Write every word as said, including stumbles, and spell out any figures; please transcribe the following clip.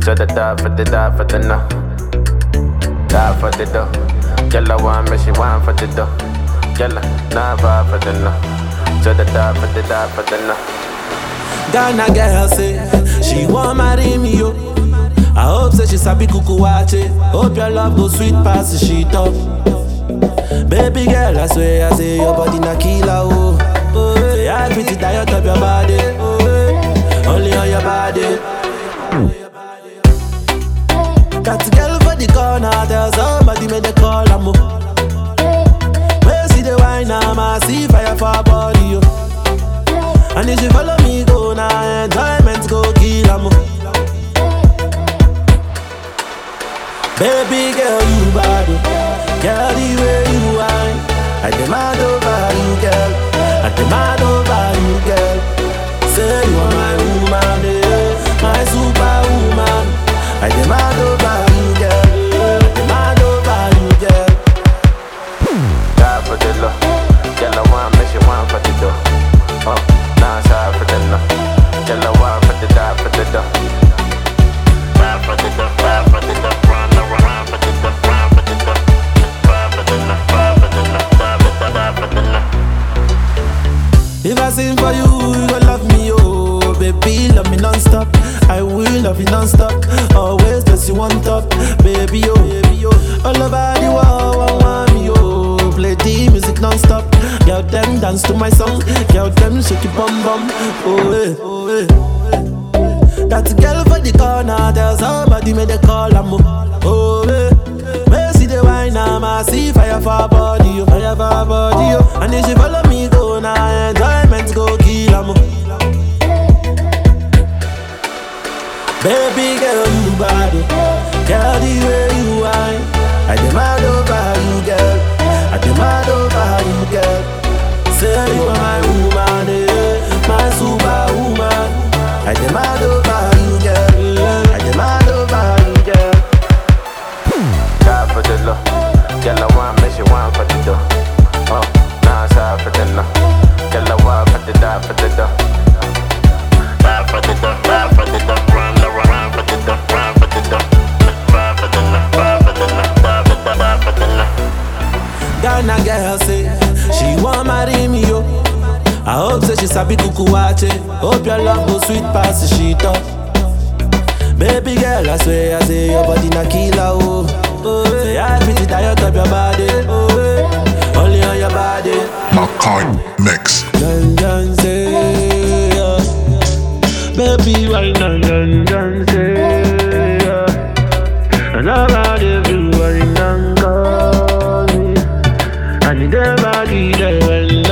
So the die for the die for the no. Die for the dough. Girl, I want me, she want for the dough. Girl, nah vibe for the no. So the die for the die for the no. Ghana girl say she want marry me yo. I hope say she sabi kuku wache. Hope your love go sweet past the sheet up. Baby girl, I swear I say your body na killer oh. Oh, say I pretty diet of your body. Oh, only on your body. Got a girl for the corner, tell somebody make the call I'm up. Where see the wine, I'ma see fire for her body yo. And if you follow me, go now, enjoyment go kill em. Baby girl, you bad, girl, the way you whine, I demand over you, girl. I demand over you, girl. Say you are my woman, eh, my superwoman. I demand over you, girl. I demand over you, girl. Die for the love, girl, I want me, she want for the dough. Oh. Nah, sorry for the no. Girl, I want for the die for the dough. Ride for the dough, ride for the dough, run around, ride for the dough, ride for the dough. Ride for the no, ride for the no, die for the die for the no. If I sing for you, you gon' love me, oh baby, love me non-stop. I will love you non-stop. Always place you on top, baby, oh, baby, oh. All over the world, I want me, oh. Play the music non-stop. Girl, them dance to my song. Girl, them shake your bum bum. Oh, eh, oh, eh. That girl for the corner, tell somebody make the call, I'm up. Oh, eh. Where see the wine, I'ma see fire for her body, oh. Fire for her body, oh. And if she follow me, go now, enjoyment go kill, I'm up. Baby girl, you bad, oh. Girl, the way you whine, I demand over you, girl. I demand over you, girl. Say you are my woman, eh, my superwoman. I demand over you, girl. I demand over you, girl. Die for the love, girl, I want me, she want for the dough. Oh, nah, sorry for the no. Girl, I want for the die for the dough. Die for the dough, die for the dough, run around, run for the dough, run for the dough. Ride for the no, ride for the no, die for the die for the no. Ghana girl say she want marry me yo. I hope say she sabi kuku wache. Hope your love go sweet past the sheet up. Baby girl, I swear I say your body na killer oh. Oh, say I pretty diet of your body. Oh, only on your body. Makai Mix. Dun dun say, yeah. Baby, why dun dun dun say, yeah. And I'm out everywhere in Angola. I need everybody there when